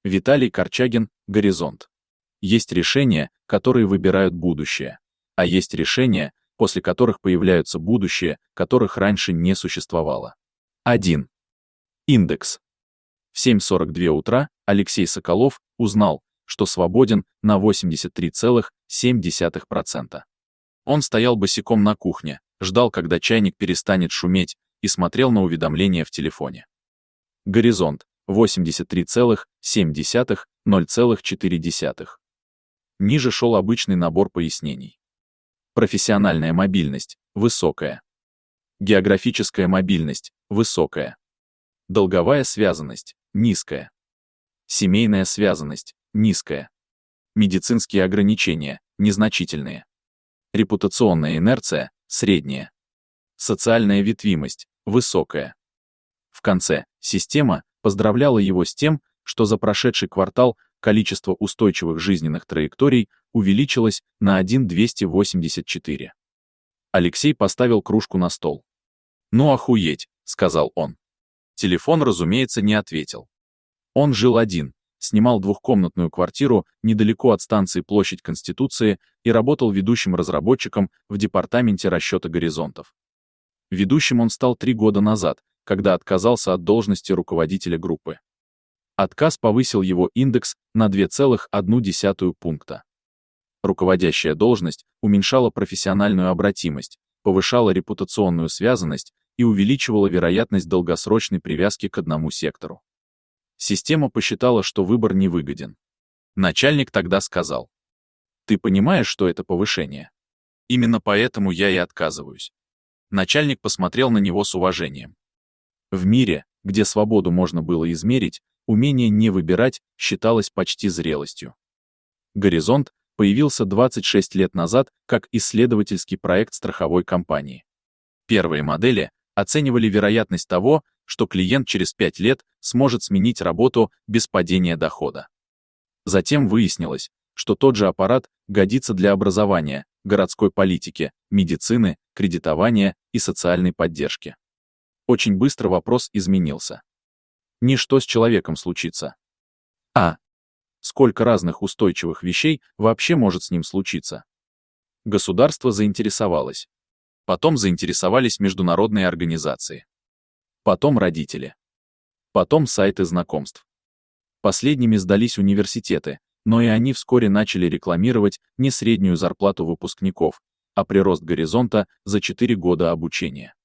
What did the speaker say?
Виталий Корчагин, «Горизонт». Есть решения, которые выбирают будущее, а есть решения, после которых появляются будущее, которых раньше не существовало. 1. Индекс. В 7:42 утра Алексей Соколов узнал, что свободен на 83,7%. Он стоял босиком на кухне, ждал, когда чайник перестанет шуметь, и смотрел на уведомления в телефоне. Горизонт. 83,7, 0,4. Ниже шел обычный набор пояснений. Профессиональная мобильность – высокая. Географическая мобильность – высокая. Долговая связанность – низкая. Семейная связанность – низкая. Медицинские ограничения – незначительные. Репутационная инерция – средняя. Социальная ветвимость – высокая. В конце система поздравляла его с тем, что за прошедший квартал количество устойчивых жизненных траекторий увеличилось на 1,284. Алексей поставил кружку на стол. «Ну охуеть», — сказал он. Телефон, разумеется, не ответил. Он жил один, снимал двухкомнатную квартиру недалеко от станции Площадь Конституции и работал ведущим разработчиком в департаменте расчета горизонтов. Ведущим он стал 3 года назад, когда отказался от должности руководителя группы. Отказ повысил его индекс на 2,1 пункта. Руководящая должность уменьшала профессиональную обратимость, повышала репутационную связанность и увеличивала вероятность долгосрочной привязки к одному сектору. Система посчитала, что выбор невыгоден. Начальник тогда сказал: «Ты понимаешь, что это повышение? Именно поэтому я и отказываюсь». Начальник посмотрел на него с уважением. В мире, где свободу можно было измерить, умение не выбирать считалось почти зрелостью. «Горизонт» появился 26 лет назад как исследовательский проект страховой компании. Первые модели оценивали вероятность того, что клиент через 5 лет сможет сменить работу без падения дохода. Затем выяснилось, что тот же аппарат годится для образования, городской политики, медицины, кредитования и социальной поддержки. Очень быстро вопрос изменился. Не что с человеком случится, а сколько разных устойчивых вещей вообще может с ним случиться. Государство заинтересовалось. Потом заинтересовались международные организации. Потом родители. Потом сайты знакомств. Последними сдались университеты, но и они вскоре начали рекламировать не среднюю зарплату выпускников, а прирост горизонта за 4 года обучения.